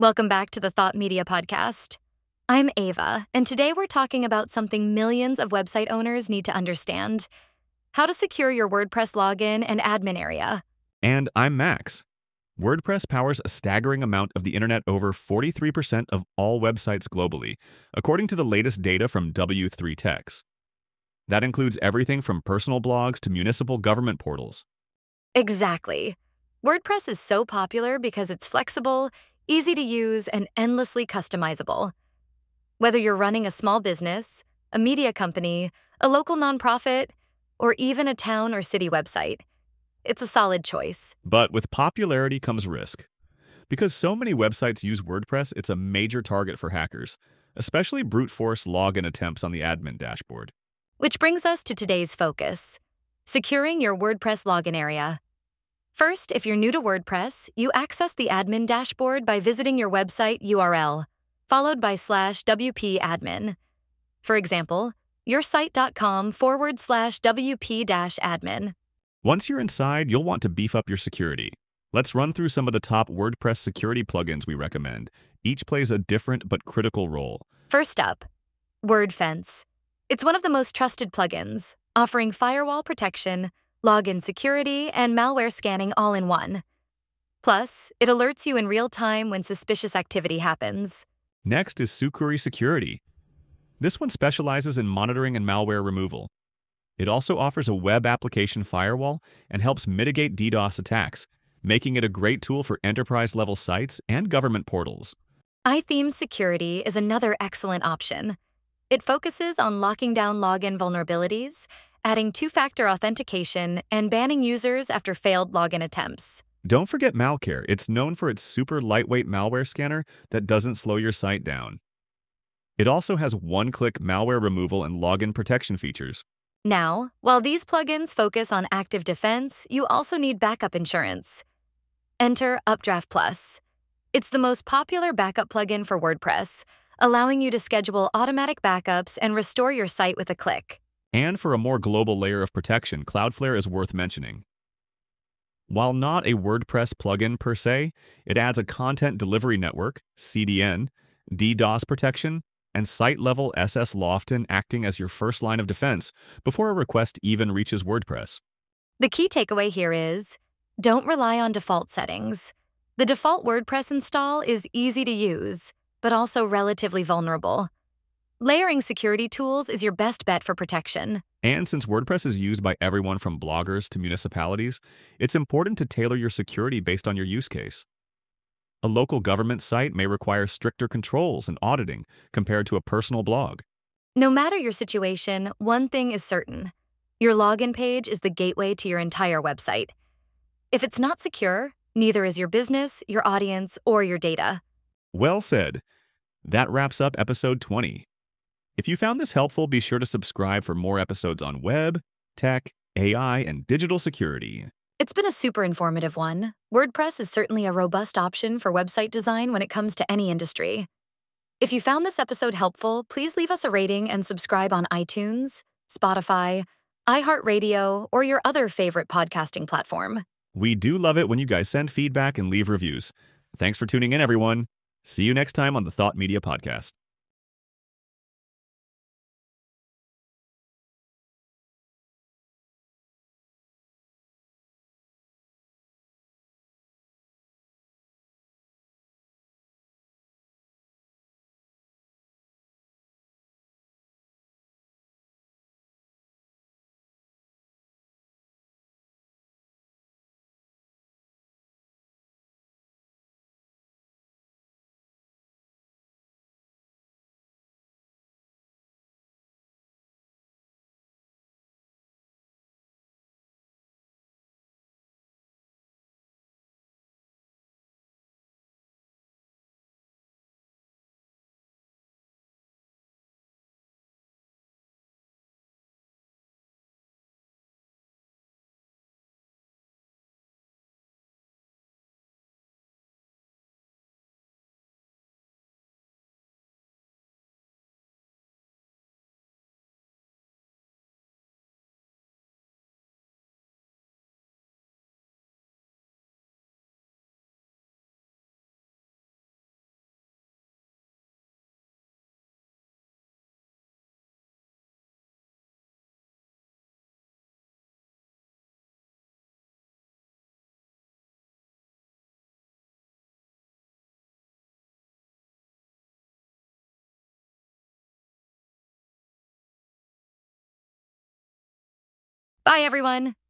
Welcome back to the Thought Media Podcast. I'm Ava, and today we're talking about something millions of website owners need to understand: how to secure your WordPress login and admin area. And I'm Max. WordPress powers a staggering amount of the internet, over 43% of all websites globally, according to the latest data from W3 Techs. That includes everything from personal blogs to municipal government portals. Exactly. WordPress is so popular because it's flexible, easy to use, and endlessly customizable. Whether you're running a small business, a media company, a local nonprofit, or even a town or city website, it's a solid choice. But with popularity comes risk. Because so many websites use WordPress, it's a major target for hackers, especially brute force login attempts on the admin dashboard. Which brings us to today's focus: securing your WordPress login area. First, if you're new to WordPress, you access the admin dashboard by visiting your website URL, followed by /wp admin. For example, yoursite.com/wp-admin. Once you're inside, you'll want to beef up your security. Let's run through some of the top WordPress security plugins we recommend. Each plays a different but critical role. First up, WordFence. It's one of the most trusted plugins, offering firewall protection, login security, and malware scanning all in one. Plus, it alerts you in real time when suspicious activity happens. Next is Sucuri Security. This one specializes in monitoring and malware removal. It also offers a web application firewall and helps mitigate DDoS attacks, making it a great tool for enterprise-level sites and government portals. iThemes Security is another excellent option. It focuses on locking down login vulnerabilities, adding two-factor authentication, and banning users after failed login attempts. Don't forget Malcare. It's known for its super lightweight malware scanner that doesn't slow your site down. It also has one-click malware removal and login protection features. Now, while these plugins focus on active defense, you also need backup insurance. Enter Updraft Plus. It's the most popular backup plugin for WordPress, allowing you to schedule automatic backups and restore your site with a click. And for a more global layer of protection, Cloudflare is worth mentioning. While not a WordPress plugin per se, it adds a content delivery network, CDN, DDoS protection, and site-level SSLoften, acting as your first line of defense before a request even reaches WordPress. The key takeaway here is: don't rely on default settings. The default WordPress install is easy to use, but also relatively vulnerable. Layering security tools is your best bet for protection. And since WordPress is used by everyone from bloggers to municipalities, it's important to tailor your security based on your use case. A local government site may require stricter controls and auditing compared to a personal blog. No matter your situation, one thing is certain: your login page is the gateway to your entire website. If it's not secure, neither is your business, your audience, or your data. Well said. That wraps up episode 20. If you found this helpful, be sure to subscribe for more episodes on web, tech, AI, and digital security. It's been a super informative one. WordPress is certainly a robust option for website design when it comes to any industry. If you found this episode helpful, please leave us a rating and subscribe on iTunes, Spotify, iHeartRadio, or your other favorite podcasting platform. We do love it when you guys send feedback and leave reviews. Thanks for tuning in, everyone. See you next time on the Thought Media Podcast. Bye, everyone.